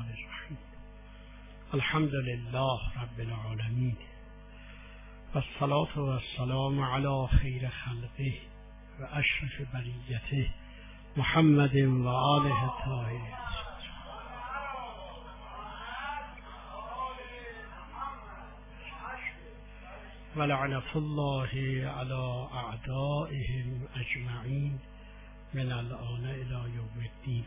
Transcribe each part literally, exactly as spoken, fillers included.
الرحیم. الحمد لله رب العالمین و الصلاة و السلام علی خیر خلقه و اشرف بریته محمد و آله الطاهرین. و لعنت الله علی اعدائهم اجمعین من الآن الی یوم الدین.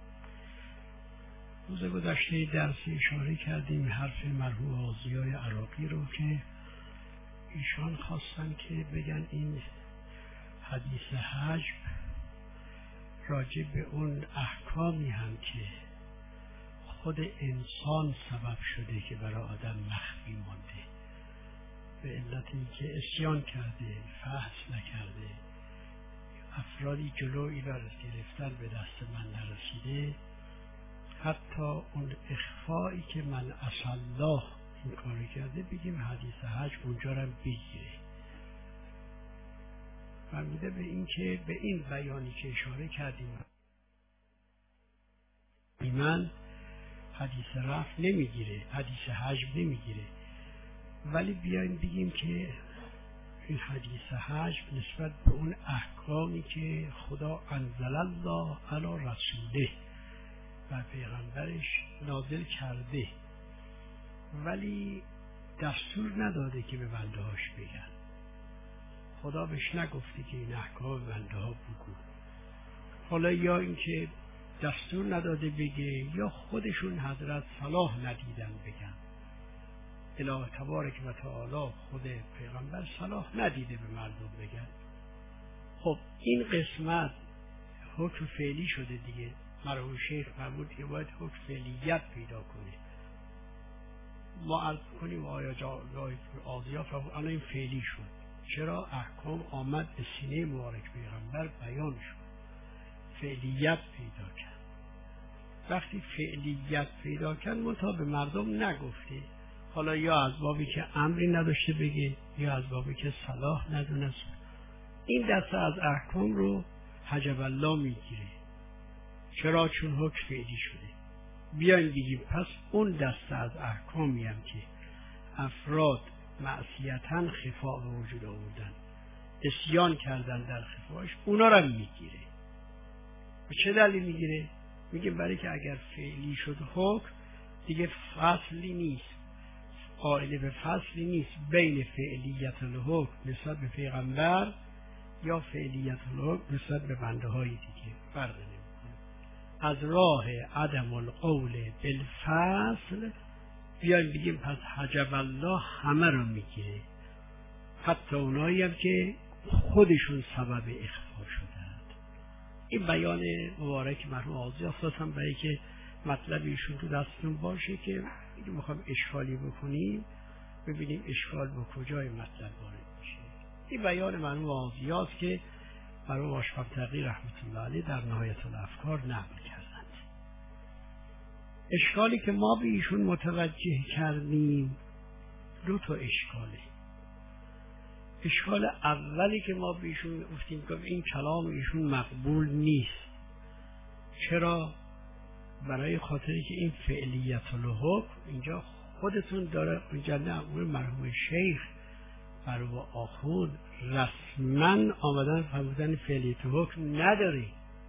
روز گذشته درس اشاره کردیم حرف مرحوم آضیای عراقی رو که ایشان خواستن که بگن این حدیث حجب راجع به اون احکامی هم که خود انسان سبب شده که برای آدم مخفی مانده، به علت اینکه عصیان کرده، فحص نکرده، افرادی جلوی را گرفتن به دست من نرسیده، حتی اون اخفایی که من اصلا این کاری کرده، بگیم حدیث حجب اونجا را بگیره. فهمیده به این که به این بیانی که اشاره کردیم من حدیث رفع نمیگیره، حدیث حجب نمیگیره، ولی بیایم بگیم که این حدیث حجب نسبت به اون احکامی که خدا انزل الله علی رسوله و پیغمبرش نازل کرده ولی دستور نداده که به بنده هاش بگن. خدا بهش نگفته که این احکام بنده ها بگو. حالا یا اینکه دستور نداده بگه یا خودشون حضرت صلاح ندیدن بگن. الهی تبارک و تعالی خود پیغمبر صلاح ندیده به مردم بگن. خب این قسمت حکم فعلی شده دیگه. مرحوم شیخ فرمود که باید حکم فعلیت پیدا کنه. ما عرض کنیم آیا جای آضیا فرمود الان این فعلی شد. چرا؟ احکام آمد به سینه مبارک پیغمبر بیان شد، فعلیت پیدا کرد. وقتی فعلیت پیدا کرد منتها به مردم نگفته، حالا یا از بابی که امری نداشته بگه یا از بابی که صلاح ندونست، این دسته از احکام رو حجب الله میگیره. چرا؟ چون حکم فعلی شده. بیاین بگیم پس اون دسته از احکامی هم که افراد معصیتاً خفا به وجود آوردن، عصیان کردن در خفاش، اونا رو میگیره. و چه دلیل میگیره؟ میگیم برای که اگر فعلی شد حکم دیگه فصلی نیست، قائل به فصلی نیست بین فعلیت الحکم نسبت به پیغمبر یا فعلیت الحکم نسبت به بنده های دیگه، فرق نمیکنه. از راه عدم القول بالفصل بیایم بگیم پس حجب الله همه رو میگیره، حتی اونایی هم که خودشون سبب اخفا شدند. این بیان مبارک مرحوم آضی اساساً برای که مطلب ایشون تو دستتون باشه که اگه میخوایم اشکالی بکنیم ببینیم اشکال به کجای مطلب وارد میشه. این بیان مرحوم آضی است که مرحوم آشقر تقی رحمت الله علیه در نهایت الافکار نقل کردند. اشکالی که ما به ایشون متوجه کردیم دو تا اشکاله. اشکال اولی که ما به ایشون گفتیم که این کلام ایشون مقبول نیست. چرا؟ برای خاطری که این فعلیت الحکم اینجا خودتون داره اینجا نقول مرحوم شیخ مرحوم آخوند رسما آمدن فرمودن فعلیت حکم نداره،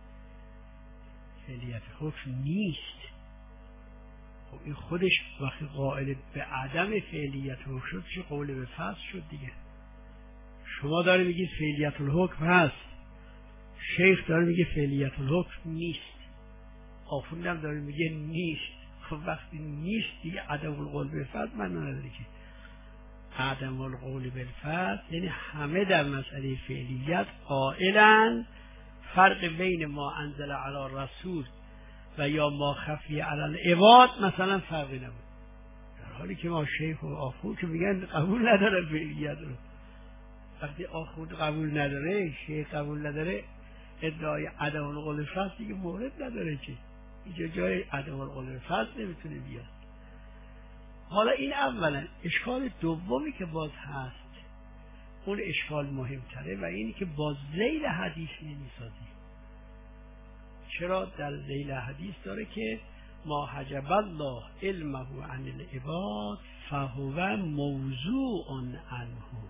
فعلیت حکم نیست. خب این خودش وقتی قائل به عدم فعلیت حکم شد چه قول به فصل شد دیگه. شما داره میگید فعلیت الحکم هست، شیخ داره میگه فعلیت الحکم نیست، آخوندم داره میگه نیست. خب وقتی نیست دیگه عدم القول بالفصل من نداره که. عدم القول بالفصل یعنی همه در مسئله فعلیت قائلن فرق بین ما انزل علی رسول و یا ما خفی علی العباد مثلا فرقی نبود، در حالی که ما شیخ و آخوند که میگن قبول نداره فعلیت رو. وقتی آخوند قبول نداره، شیخ قبول نداره، ادعای عدم القول بالفصل دیگه مورد نداره که اینجا جای عدم القول بالفصل نمیتونه بیاد. حالا این اولا. اشکال دومی که باز هست اون اشکال مهمتره و اینی که باز ذیل حدیث نمیسازی. چرا؟ در ذیل حدیث داره که ما حجب الله علمه عن العباد فهو موضوع عنه.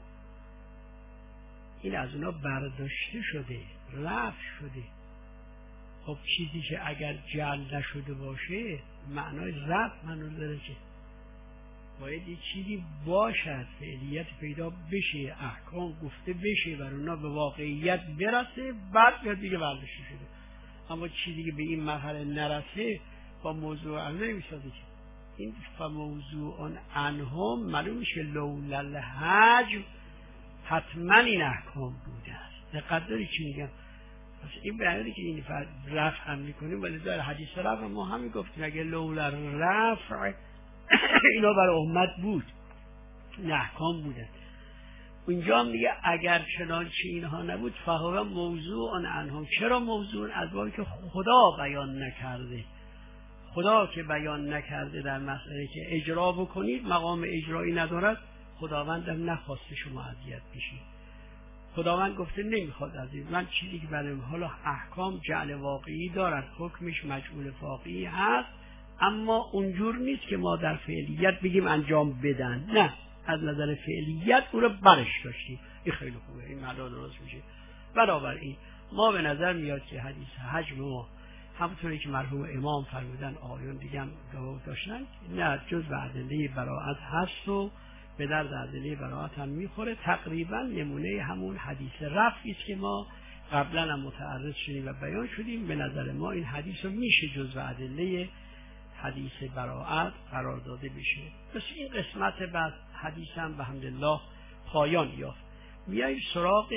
این از اونا برداشته شده، رفع شده. خب چیزی که اگر جعل نشده باشه معنای رفع منو داره که باید یه چیزی باشد، فعلیت پیدا بشه، احکام گفته بشه، بر اونا به واقعیت برسه، بعد بیاد دیگه برداشته شده. اما چیزی که به این مرحله نرسه با موضوع عنه نمیسازه که این فموضوع عنهم معلوم میشه لولا الحجم حتما این احکام بوده است. دقت داری چی میگم؟ پس این بیانه که این رفع هم میکنیم ولی در حدیث رفع ما همین گفتیم اگه لولا رفع اینا برای امت بود، این احکام بوده. اونجا هم دیگه اگر چنانچه اینها نبود فهو موضوع عنهم. چرا موضوع؟ از بابی که خدا بیان نکرده. خدا که بیان نکرده در مسئله که اجرا بکنید، مقام اجرایی ندارد، خداوند هم نخواسته شما اذیت بشید. خداوند گفته نمیخواد از این. من چیزی که برای حالا احکام جعل واقعی دارد، حکمش مجعول واقعی هست، اما اونجور نیست که ما در فعلیت بگیم انجام بدن. نه، از نظر فعلیت او رو برش داشتیم. این خیلی خوبه، این معنی درست میشه. بنابراین ما به نظر میاد که حدیث حجم ما همونطوری که مرحوم امام فرمودن، آیون دیگه هم داشتن، نه جز به ادله براءت هست و به درد ادله براءت هم میخوره. تقریبا نمونه همون حدیث رفعی است که ما قبلا هم متعرض شدیم و بیان شدیم. به نظر ما این حدیث رو میشه جز به ادله حدیث براءت قرار داده بشه. پس این قسمت بعد حدیث هم به حمدالله پایان یافت. میاییم سراغ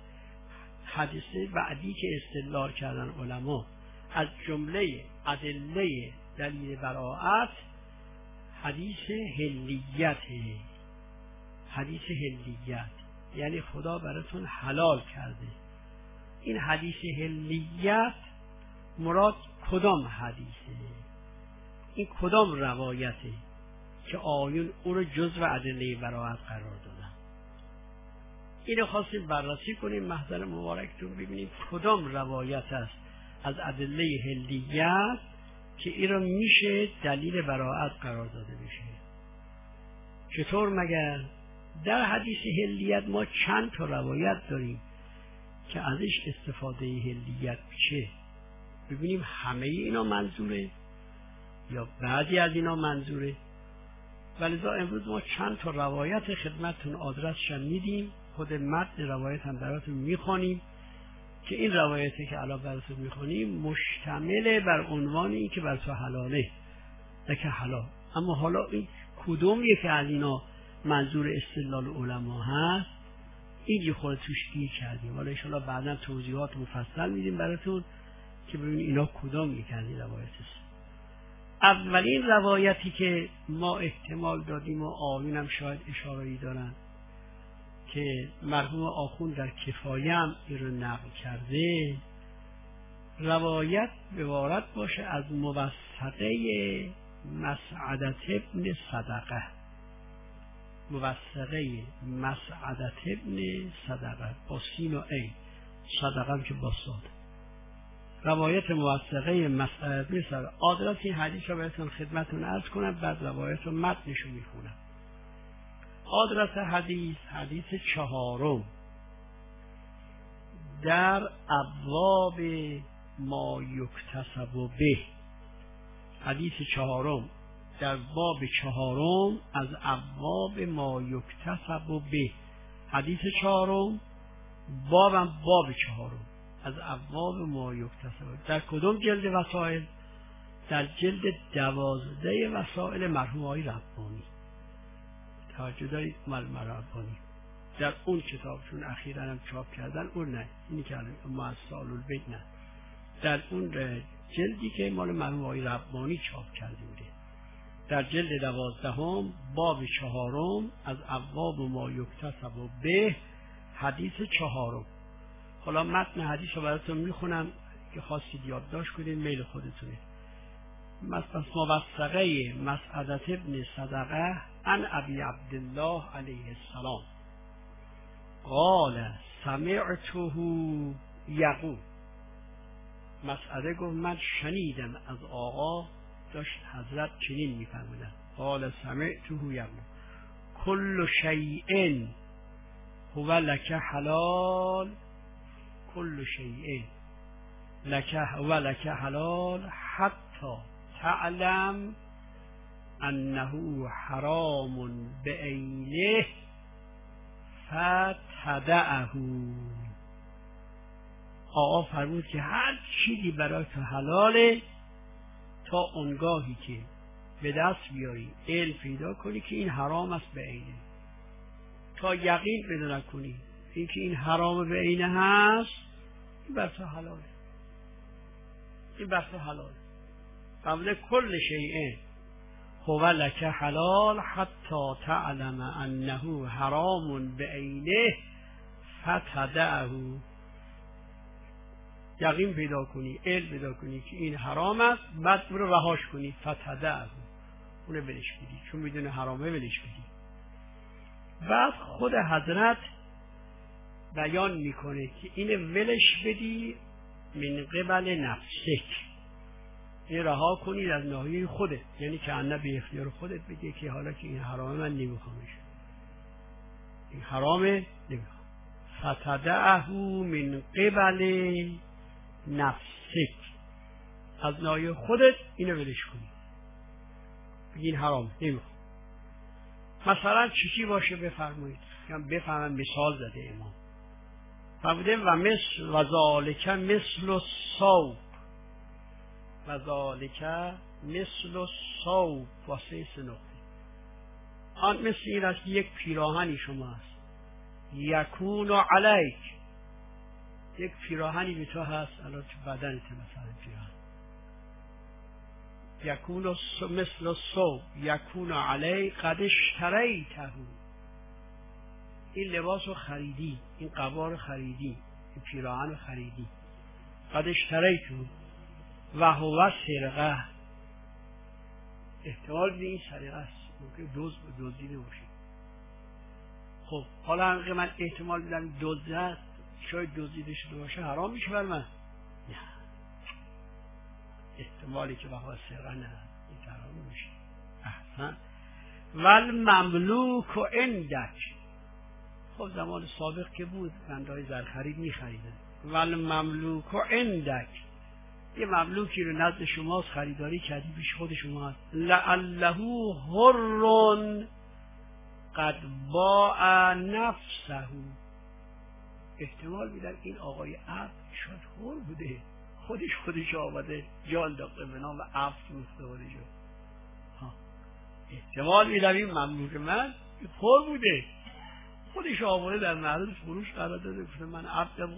حدیث بعدی که استدلال کردن علما از جمله ادله دلیل براءت، حدیث هلیت. حدیث هلیت یعنی خدا براتون حلال کرده. این حدیث هلیت مراد کدام حدیثه؟ این کدام روایته که آیون او رو جزو ادله براءت قرار دادن؟ اینو خواستیم بررسی کنیم، محضر مبارکتون ببینیم کدام روایت است از ادله هلیت که این رو میشه دلیل براءت قرار داده بشه. چطور مگر؟ در حدیث هلیت ما چند تا روایت داریم که ازش استفاده هلیت میشه. ببینیم همه اینا منظوره یا بعضی از اینا منظوره. ولذا امروز ما چند تا روایت خدمتتون آدرسش میدیم، خود متن روایت هم براتون میخوانیم که این روایتی که الان براتون میخوانیم مشتمل بر عنوان این که بر تو حلاله، لکه حلال. اما حالا این کدوم یکی از اینا منظور استدلال علما هست، اینجی خود توش گیر کردیم. حالا انشاءالله بعدا توضیحات مفصل میدیم براتون که ببینید اینا کدام یکی از این روایت است. اولین روایتی که ما احتمال دادیم و آیونم شاید اشاره‌ای دارن که مرحوم آخوند در کفایه هم این رو نقل کرده، روایت عبارت باشه از موثقه مسعدة ابن صدقه. موثقه مسعدة ابن صدقه با سین و عین، صدقه هم که با صاد. روایت موثقه مسعدة ابن صدقه. آدرس این حدیث رو بهتون خدمتون عرض کنم، بعد روایت رو متنشو میخونم. آدرس حدیث حدیث چهارم در ابواب ما یکتسب به. حدیث چهارم در باب چهارم از ابواب ما یکتسب به. حدیث چهارم بابم باب چهارم از ابواب ما یکتسب. در کدوم جلد وسائل؟ در جلد دوازده وسائل مرحوم آقای ربانی. توجه دارید مال ربانی در اون کتابشون اخیراً هم چاپ کردن، اون نه، اینی که ما از سال البیت نه، در اون جلدی که مال مرحوم آقای ربانی چاپ کرده بوده، در جلد دوازدهم باب چهارم از ابواب ما یکتسب به، حدیث چهارم. حالا متن حدیث رو براتون میخونم که خواستید یادداشت کنید، میل خودتونه. مثلا موثقه مسعدة ابن صدقه عن ابی عبدالله علیه السلام قال سمعته یقول. مسعده گفت من شنیدم از آقا داشت حضرت چنین می‌فرمودند قال سمعته یقول کل شیء هو لک حلال کل شیء لک هو لک حلال حتی تعلم انه حرام بعینه فتدعه. آقا فرمود که هر چیزی برای تو حلاله تا اونگاهی که به دست بیاری علم پیدا کنی که این حرام است به عینه، تا یقین پیدا نکنی این که این حرام به عینه هست، این بر تو حلاله، این بر تو حلاله. فرموده کل شیء هو لک حلال حتی تعلم انه حرام بعینه فتدعه. یقین پیدا کنی، علم پیدا کنی که این حرام است، بعد اون رو رهاش کنی، فتدعه، اون رو ولش بدی، چون میدونه حرامه ولش بدی. بعد خود حضرت بیان میکنه که این ولش بدی من قبل نفسک، این رها کنید از ناحیه خودت، یعنی که انه به اختیار خودت بگی که حالا که این حرامه من نمیخوامش، این حرامه نمیخوام. فتدعه من قبل نفسک، از ناحیه خودت اینو ولش کنی، بگی این حرام نمیخوام. مثلا چیزی باشه بفرمایید، بفهمم مثال زده امام فرموده و مثل و ذالک مثل الصوب، و ذالک مثل الصوب واسه سه نقطه. آن مثل این است یک پیراهنی شما هست، یکون علیک، یک پیراهنی به تو هست الان تو بدنت، مثلا پیراهن یکون مثل الصوب یکون علیک قد اشتریته، این لباس رو خریدی، این قبا رو خریدی، این پیراهن رو خریدی، قد اشتریته و هو سرقه، احتمال به این سرقه است، ممکن دوز دزدیده باشه. خب حالا هم من احتمال میدم دزد است، شاید دزدیده شده باشه، حرام میشه بر من؟ نه، احتمالی که بها سرقه نه، این حرام میشه. احسن. ول مملوک عندک، خب زمان سابق که بود بندهای زرخرید میخریدن. ول مملوک عندک، یه مملوکی رو نزد شماست، خریداری کردی، پیش خود شما هست. لعله حر قد باع نفسه، احتمال میدن این آقای عبد شاید حر بوده، خودش خودش آمده جان داخته به نام عبد فروخته بوده جا. احتمال میدن این مملوک من حر بوده، خودش آمده در معرض فروش قرار داده، گفته من عبدم.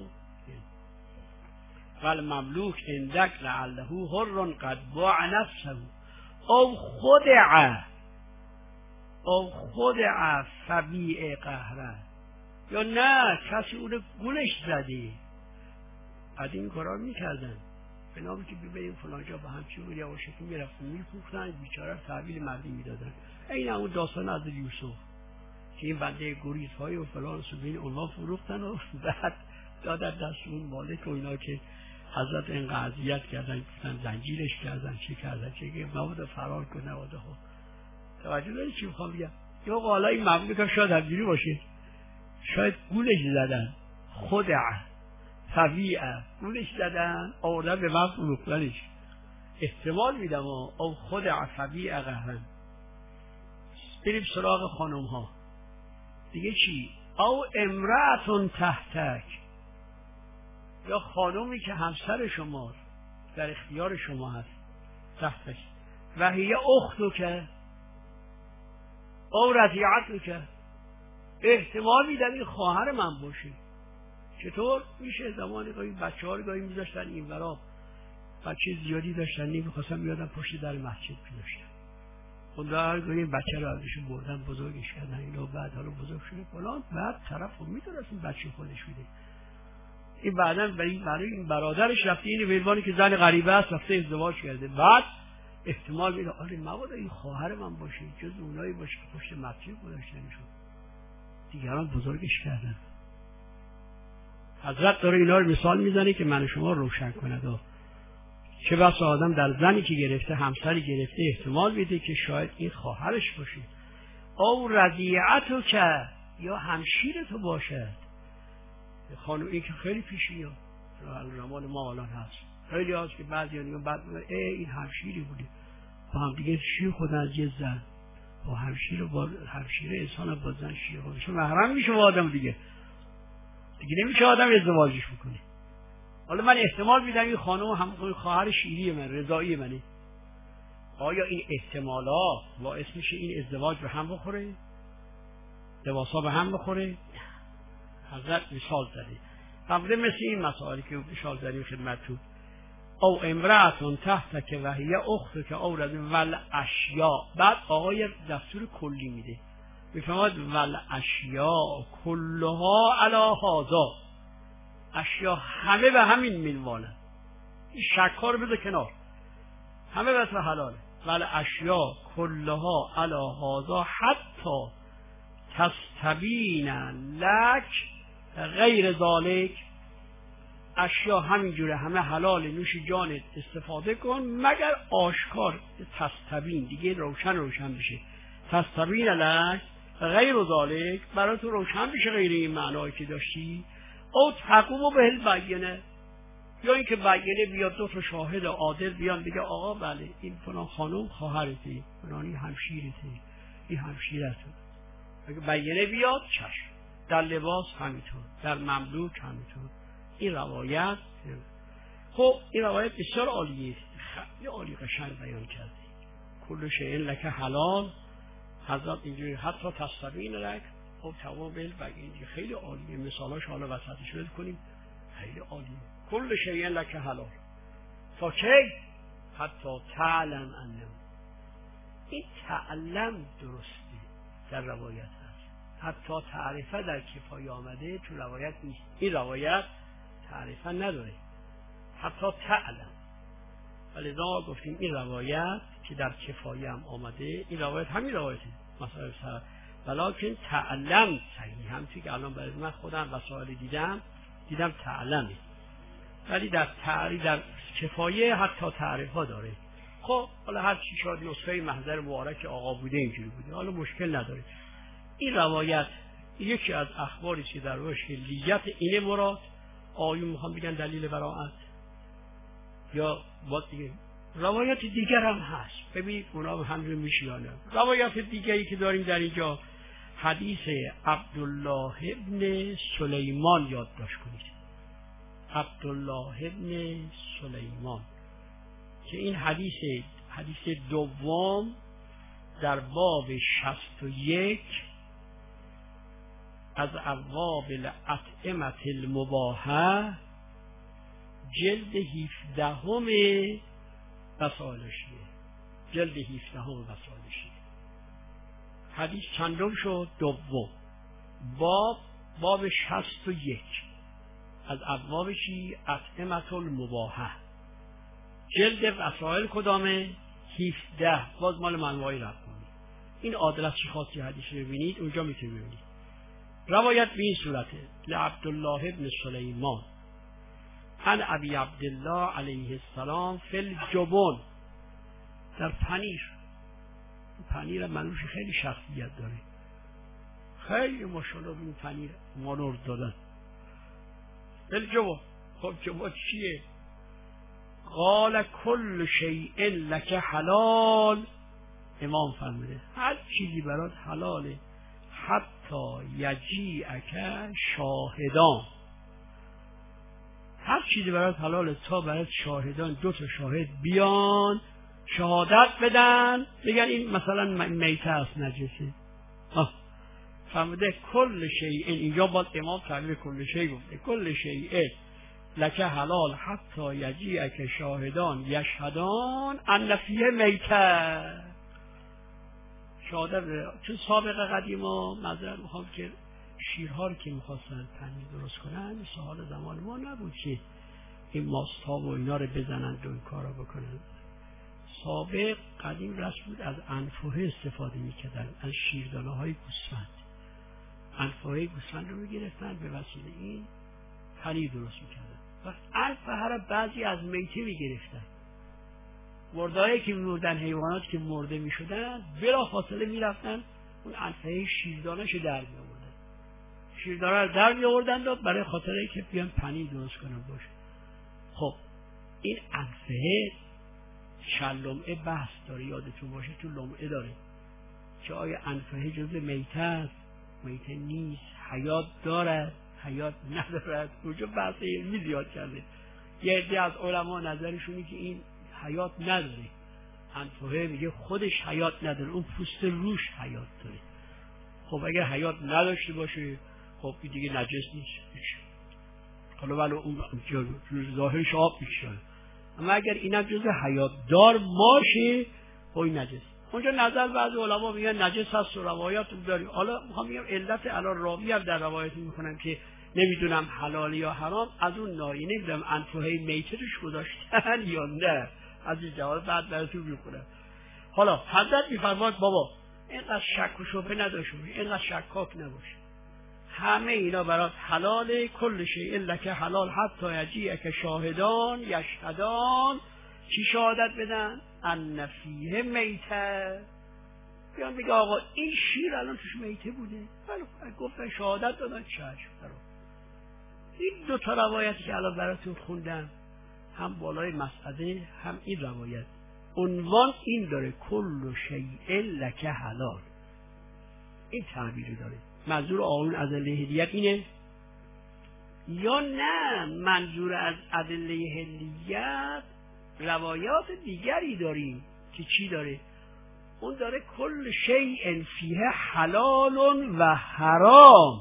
ول مملوک اندک لعله حر قد باع نفسه او خدع او خدع فبیع قهره، یا نه کسی اون گولش زده. قدیم کارا میکردن به نامی که ببینیم فلان جا با همچی بود یا شکل میرفتن میپوختن، بیچاره تحویل مردی میدادن. این همون داستان از یوسف که این بنده گریزهای و فلان سبین اونها فروختن و بعد دادن دست اون مالک و اینا که حضرت اینقدر اذیت کردن، گفتن زنجیرش کردن، چه کردن، چه که مبادا فرار کنه. مبادا ها توجه داری چی میخوام بگم؟ یا حالا این مملوک شاید همجوری باشه، شاید گولش زدن، خدع فبیع، گولش زدن آوردن به من فروختنش، احتمال میدم او خدع فبیع قهرن. بریم سراغ خانم ها دیگه. چی؟ او امرأتون تحتک، یا خانومی که همسر شما در اختیار شما هست، تحتش و هی اختو که او رضیعتو که، احتمال میدم این خواهر من باشه. چطور میشه؟ زمانی گاهی بچه ها رو گاهی میذاشتن این ورا، بچه زیادی داشتن نمیخواستن میادن پشت در مسجد میذاشتن، اون در گاهی بچه رو ازشون بردن بزرگش کردن اینو، بعد حالا بزرگ شده فلان، بعد طرف رو میدونست این بچه خودش میده، این بعدا برای این برادرش رفته، این ویلوانی که زن غریبه است رفته ازدواج کرده، بعد احتمال میده آره مبادا این خواهر من باشه، جز اونایی باشه که پشت مسجد گذاشته میشد، دیگران بزرگش کردن. حضرت داره اینا رو مثال میزنه که من شما روشن کنه چه بسا آدم در زنی که گرفته، همسری گرفته، احتمال میده که شاید این خواهرش باشه، او رضیعتو که یا همشیر تو باشد. خانم این که خیلی پیش میاد، رمان ما الان هست، خیلی هست که بعضی ها بعد ای این همشیری بوده، با هم دیگه شیر خودن از یه زن، با همشیر با همشیر انسان با زن شیر خودش محرم میشه با آدم دیگه دیگه نمیشه آدم ازدواجش بکنه. حالا من احتمال میدم این خانم هم خواهر شیری من، رضایی منه. آیا این احتمالات باعث میشه این ازدواج به هم بخوره؟ لباسا به هم بخوره؟ حضرت مثال زده. قبل مثل این مسائلی که مثال زدیم خدمتتون، او امرأتون تحت که وحیه اخت که اورد ول اشیاء. بعد آقای دستور کلی میده، میفهمد ول اشیاء کلها علی هذا، اشیا همه به همین منوالن، این شکا رو بذار کنار، همه بس حلاله. ول اشیاء کلها علی هذا حتی تستبین لک غیر ذالک. اشیا همینجوره همه حلال، نوش جانت استفاده کن مگر آشکار تستبین، دیگه روشن روشن بشه. تستبین لک غیر ذالک، برای تو روشن بشه غیر این معنایی که داشتی. او تقوم به البینه، یا اینکه بینه بیاد، دو تا شاهد عادل بیان بگه آقا بله این فلان خانم خواهرته، فلانی همشیرته، این همشیرته. اگه بینه بیاد چشم. در لباس همینطور، در مملوک همینطور. این روایت، خب این روایت بسیار عالیه، خیلی عالی قشنگ بیان کرده. کل شیء لک حلال، حضرت اینجوری حتی تستبین لک او توابل و اینجوری خیلی عالیه. مثالاش حالا وسطش بذار کنیم، خیلی عالیه. کل شیء لک حلال تا کی؟ حتی تعلم انه. این تعلم درسته در روایت هست، حتی تعریفه در کفایه آمده تو روایت نیست. این روایت تعریفه نداره، حتی تعلم. ولذا گفتیم این روایت که در کفایه هم آمده، این روایت همین روایته مثلا سر، ولیکن تعلم صحیح هم که الان برای من خودم وسائل دیدم دیدم تعلمه، ولی در تعریف در کفایه حتی تعریف ها داره. خب حالا هر چی شاید نسخه محضر مبارک آقا بوده اینجوری بوده، حالا مشکل نداره. این روایت یکی از اخباری که در روش لیت اینه مراد. آیون میخوام بگن دلیل براءت یا باید دیگه روایت دیگر هم هست، ببینید اونا هم همجور میشیانه. روایت دیگری که داریم در اینجا حدیث عبدالله ابن سلیمان یادداشت کنید. عبدالله ابن سلیمان که این حدیث حدیث دوم در باب شصت و یک از ابواب الاطعمة المباحة جلد هفدهم وسائلشیه، جلد هفدهم وسائلشیه. حدیث چندم شد؟ دوم. باب باب شصت و یک از ابواب چی؟ اطعمة المباحة. جلد وسائل کدامه؟ هفده. باز مال منوای رفتانی. این آدرس چی خاصی حدیث رو ببینید اونجا میتونید ببینید. روایت به این صورته: لعبدالله ابن سلیمان عن ابی عبدالله علیه السلام فی الجبن. در پنیر، پنیر منوش خیلی شخصیت داره، خیلی ماشاءالله این پنیر مانور دادن. فی الجبن. خب جبن چیه؟ قال کل شیء لک حلال. امام فرموده هر چیزی برات حلاله حتی یجیعک شاهدان. هر چیزی برات حلاله تا برات شاهدان، دو تا شاهد بیان شهادت بدن بگن این مثلا میته است، نجسه. آه فرموده کل شیء، اینجا باید امام تعبیر کل شیء گفته، کل شیء لک حلال حتی یجیعک شاهدان یشهدان ان فیه میته. شهادت. چون سابقه قدیما معذرت میخوام که شیرها رو که میخواستن پنیر درست کنن سال زمان ما نبود که این ماستها و اینا رو بزنن و این کارا بکنن. سابق قدیم رسم بود از انفوه استفاده میکردن، از شیردانه های گوسفند. انفوه گوسفند رو میگرفتن به وسیله این پنیر درست میکردن. و انفوه را بعضی از میته میگرفتن، مردایی که می‌مردن، حیوانات که مرده می‌شدن، بلا فاصله می‌رفتن اون انفه شیردانش در می‌آوردن. شیردانه رو در می‌آوردن و برای خاطر اینکه بیان پنیر درست کنن باشه. خب این انفه شلمعه بحث داره، یادتون باشه تو لمعه داره که آیا انفه جزء میته است، میته نیست، حیات دارد، حیات ندارد. اونجا بحث علمی زیاد کرده. یه عده از علما نظرشونه که این حیات نداره. انفه میگه خودش حیات نداره، اون پوست روش حیات داره. خب اگر حیات نداشته باشه خب این دیگه نجس نیست. حالا ولی اون ظاهرش آب میشه، اما اگر اینم جزء حیات دار باشه خب این نجس. اونجا نظر بعض علما میگن نجس هست و روایات داریم. حالا میخوام بگم علت الان راوی هم در روایت میکنم که نمیدونم حلال یا حرام، از اون ناری نمیدونم انفه میته روش گذاشتن یا نه، از این جواب بعد براتون میکنم. حالا حضرت میفرماد بابا اینقدر شک و شبهه نداشته باش، اینقدر شکاک نباش، همه اینا برات حلاله. کل شیء لک حلال حتی یجیئک شاهدان یشهدان. چی شهادت بدن؟ ان فیه میته. بیان میگه آقا این شیر الان توش میته بوده، ولی گفتن شهادت دادن چشم. این دو تا روایتی که الان براتون خوندم، هم بالای مسعده هم این روایت، عنوان این داره کل شیء لک حلال. این تعبیر داره. منظور آقایون از ادله هلیت اینه یا نه منظور از ادله هلیت روایات دیگری داریم که چی داره؟ اون داره کل شیء فیه حلال و حرام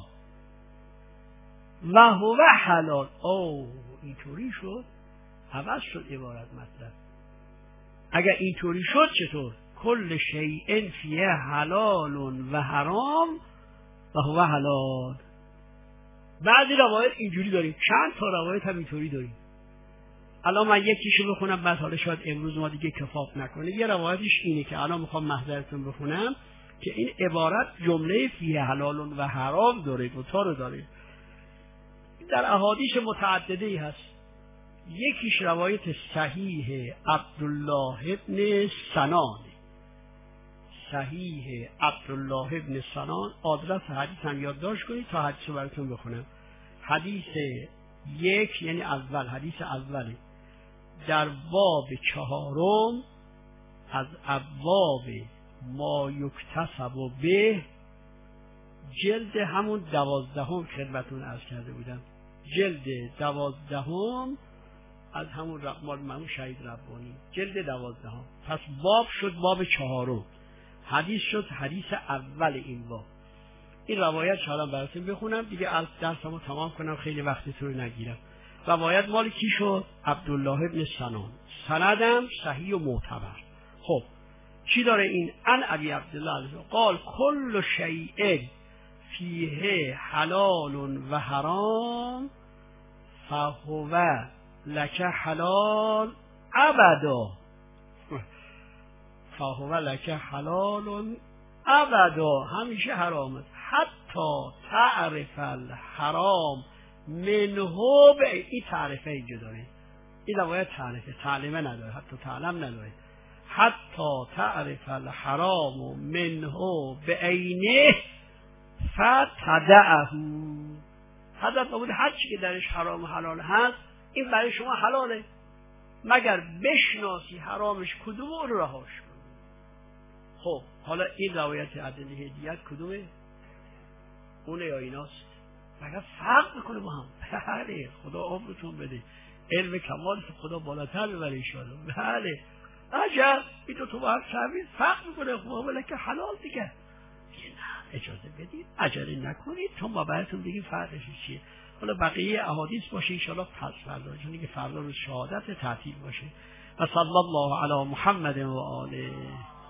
و هو حلال. او اینطوری شد، عوض شد عبارت مطلب. اگر اینطوری شد چطور؟ کل شیء فیه حلال و حرام و هو حلال. بعضی روایت اینجوری داریم، چند تا روایت هم اینطوری داریم. الان من یکیشو بخونم بعد حالا شاید امروز ما دیگه کفاف نکنه. یه روایتش اینه که الان میخوام محضرتون بخونم که این عبارت جمله فیه حلال و حرام داره، دو تا رو داره. در احادیث متعدده ای هست. یکیش روایت صحیح عبدالله ابن سنان، صحیح عبدالله ابن سنان. آدرس حدیث هم یادداشت کنید تا حدیث رو براتون بخونم. حدیث یک یعنی اول، حدیث اوله در باب چهارم از ابواب ما یکتسب به، جلد همون دوازدهم خدمتون عرض کرده بودم، جلد دوازدهم از همون مال همون شهید ربانی، جلد دوازدهم. پس باب شد باب چهارم، حدیث شد حدیث اول این باب. این روایت حالا براتون بخونم دیگه، از درسمو تمام کنم خیلی وقتتون رو نگیرم. روایت مال کی شد؟ عبدالله ابن سنان. سندم صحیح و معتبر. خب چی داره این؟ ان ابی عبدالله قال کل شیء فیه حلال و حرام فهو لک حلال ابدا. فهو لک حلال ابدا، همیشه حرام است. حتی تعرف الحرام منه. به این تعرفه اینجا داره، این روایت تعرفه، تعلیمه نداره، حتی تعلم نداره. حتی تعرف الحرام منه بعینه فتدعه. حضرت فرمود هر چی که درش حرام و حلال هست این برای شما حلاله، مگر بشناسی حرامش کدومه رو رهاش کن. خب حالا این روایت ادله هدیت کدومه؟ اونه یا ایناست؟ مگر فرق میکنه با هم؟ بله، خدا عمرتون بده، علم کمال خدا بالاتر ببره ایشالا. بله عجب، این دو تو با هم تعبیر فرق میکنه. خب ولی که حلال دیگه. نه اجازه بدید عجله نکنید تا ما براتون بگیم فرقش چیه. حالا بقیه احادیث باشه انشالله پس فردا، چون دیگه فردا روز شهادت تعطیل باشه. و صلی الله علی محمد و آله.